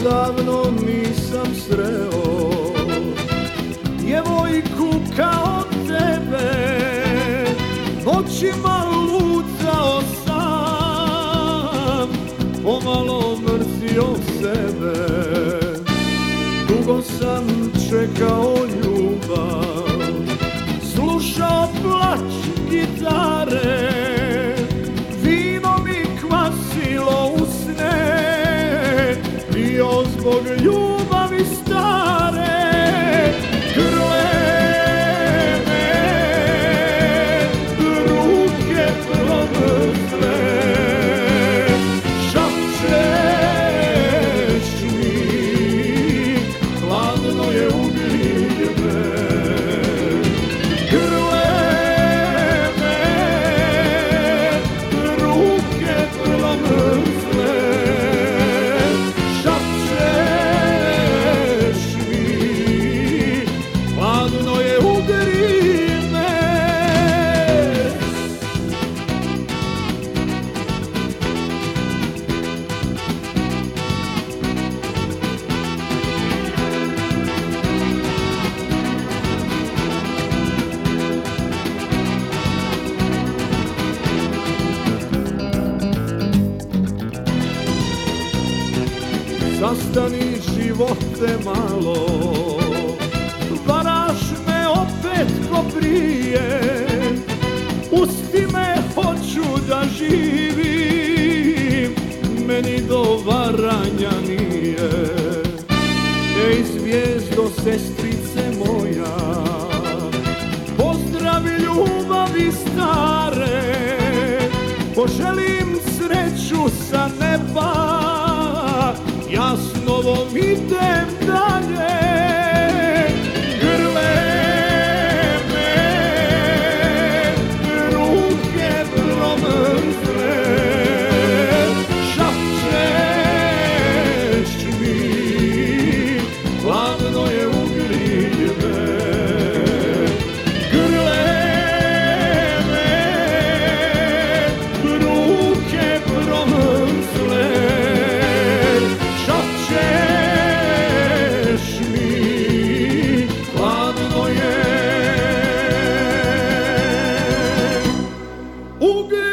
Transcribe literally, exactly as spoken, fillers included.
Davno nisam sreo djevojku kao tebe, noćima lutao sam, pomalo mrzio sebe. Dugo sam čekao ljubav, slušao plać gitare, vino mi kvasilo u sne, bio zbog ljubavi stare. Grle me, ruke promrzle, šapčeš mi, hladno je u grljeve. Grle me, ruke promrzle, zastani živote malo, varaš me opet ko prije, pusti me, hoću da živim, meni do varanja nije. Ej zvijezdo, sestrice moja, pozdravi ljubavi stare, poželim sreću sa neba, ja s novom idem dalje. Grle me, ruke promrzle, šapčeš mi, hladno je u grljeve. Grle me, ruke promrzle, šapčeš mi, hladno je u grljeve.